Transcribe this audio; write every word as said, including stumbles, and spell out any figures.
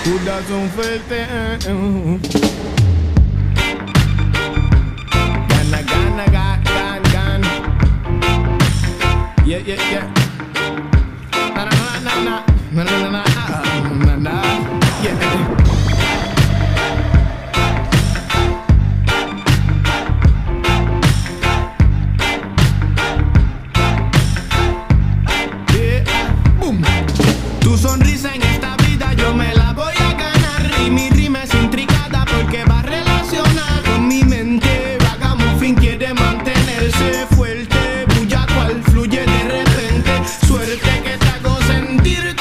Corazón fuerte. Gana, gana, gana, gana, gana. Yeah, yeah, yeah. Na, na, na, na, na, na, na, na, na, na, yeah. Tu sonrisa en esta vida yo me la voy a ganar. Y mi rima es intricada porque va relacionada con mi mente. Ragamuffin quiere mantenerse fuerte. Bulla cual fluye de repente. Suerte que te hago sentir